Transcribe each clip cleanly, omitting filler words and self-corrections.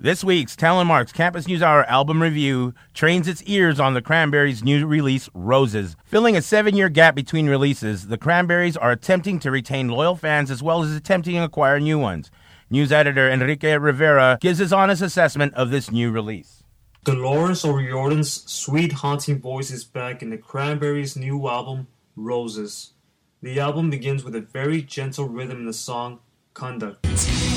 This week's Talon Marks Campus News Hour album review trains its ears on the Cranberries' new release, Roses. Filling a 7-year gap between releases, the Cranberries are attempting to retain loyal fans as well as attempting to acquire new ones. News editor Enrique Rivera gives his honest assessment of this new release. Dolores O'Riordan's sweet, haunting voice is back in the Cranberries' new album, Roses. The album begins with a very gentle rhythm in the song, Conduct.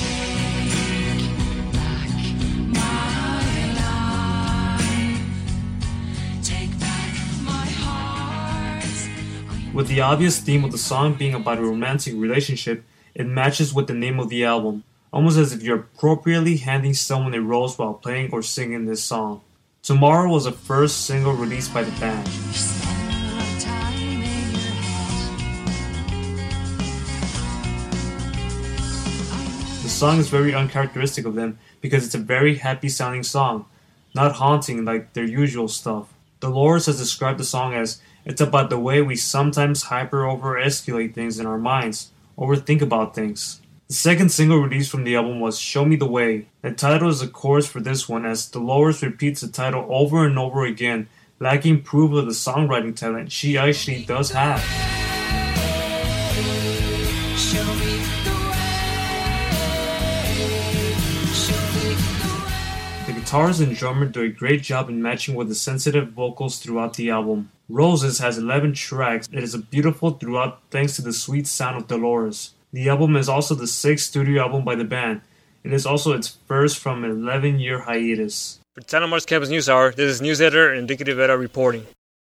With the obvious theme of the song being about a romantic relationship, it matches with the name of the album, almost as if you're appropriately handing someone a rose while playing or singing this song. Tomorrow was the first single released by the band. The song is very uncharacteristic of them because it's a very happy sounding song, not haunting like their usual stuff. Dolores has described the song as, it's about the way we sometimes hyper-over-escalate things in our minds, overthink about things. The second single released from the album was Show Me the Way. The title is a chorus for this one as Dolores repeats the title over and over again, lacking proof of the songwriting talent she actually does have. The guitarist and drummer do a great job in matching with the sensitive vocals throughout the album. Roses has 11 tracks. It is a beautiful throughout thanks to the sweet sound of Dolores. The album is also the 6th studio album by the band. It is also its first from an 11-year hiatus. For Talon Marks Campus News Hour, this is news editor Enrique Rivera reporting.